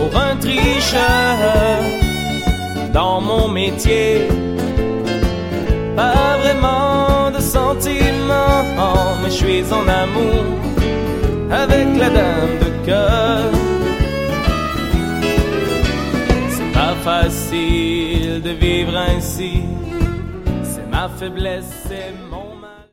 pour un tricheur dans mon métier. Pas vraiment de sentiments, mais je suis en amour avec la dame de cœur. C'est pas facile de vivre ainsi, c'est ma faiblesse, c'est mon